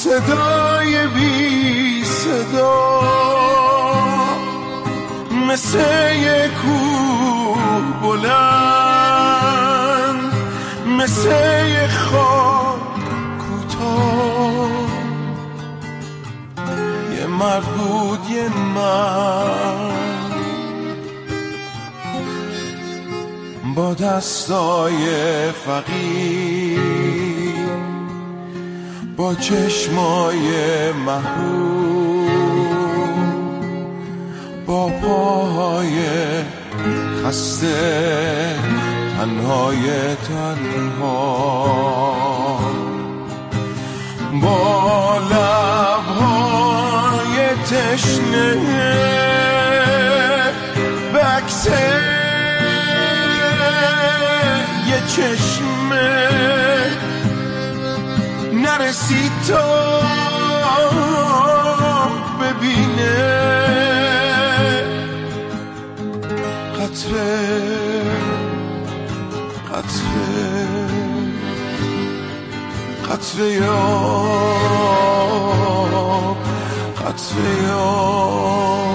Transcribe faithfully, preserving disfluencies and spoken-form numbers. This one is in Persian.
صدای بی صدا مثل یک کوه بلند، مثل یک خواب کوتاه، یه مرد بود یه مرد با دستای فقیر، با چشمای محبوب، با پاهای خسته، تنهای تنها، با لبهای تشنه به عکس یه چشمه نرسید تا ببینه قطره قطره قطره آب، قطره آب.